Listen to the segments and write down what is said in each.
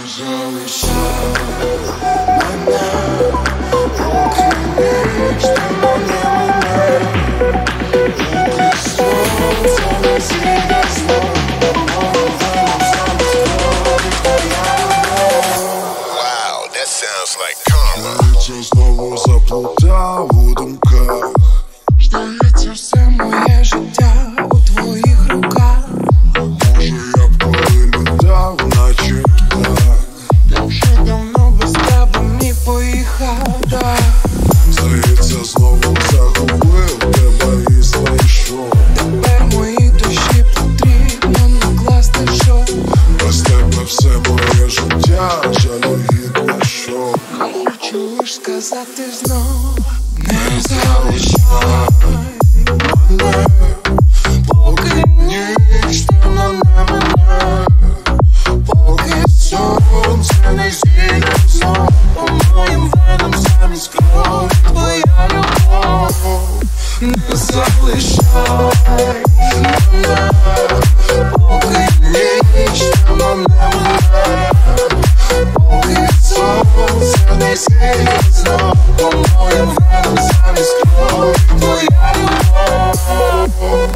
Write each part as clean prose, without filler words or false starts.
Знову заплутав у думках. Здається, все моє життя у твоїх руках. Може я б коли літав, наче птах. Та вже давно без тебе не поїхав, так. Здається, знову загубив тебе і знайшов. Тепер моїй душі потрібно накласти шов. Без тебе все моє життя жалюгідне шоу. Хочу лиш сказати знов, не залишай мене, поки ніч темно не мене, поки сонце не зійде знов по моїм венам замість крові твоя любов. Не залишай мене, поки ніч темно не мене, поки сонце не зійде знов по моїм венам замість крові твоя любов.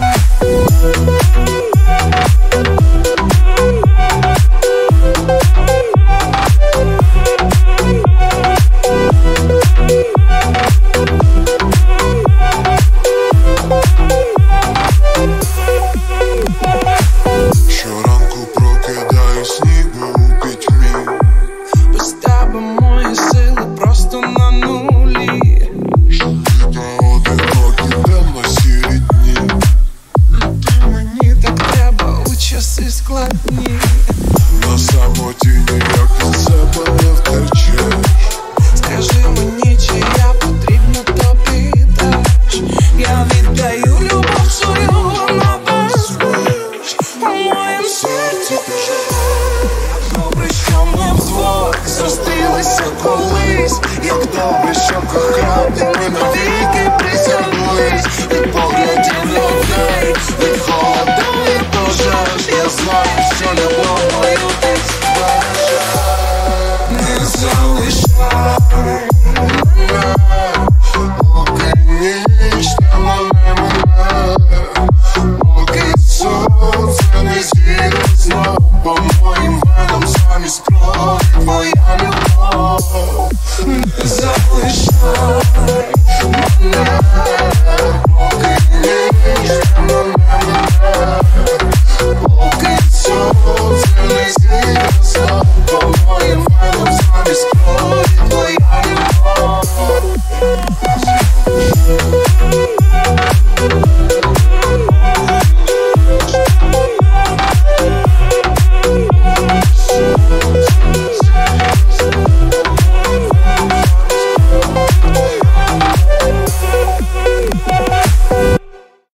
Щоранку прокидаюсь ніби у пітьмі. Без тебе мої сили просто на нулі. Та одинокі темно-сірі дні. Ти мені так треба у часи складні. На самоті ніяк від себе не втечеш. Скажи мені, чи я потрібна тобі теж. Я віддаю любов свою на безмеж. У моєму серці ти живеш. Як добре, що ми вдвох зустрілися колись. Як добре, що кохати ми навіки присяглись. Від поглядів людей, від холоду і пожеж. Я знаю, що любов мою ти збережеш. Не залишай мене, поки ніч темно не мене, поки сонце не зійде знов по моїм венам замість крові твоя любов. Не залишай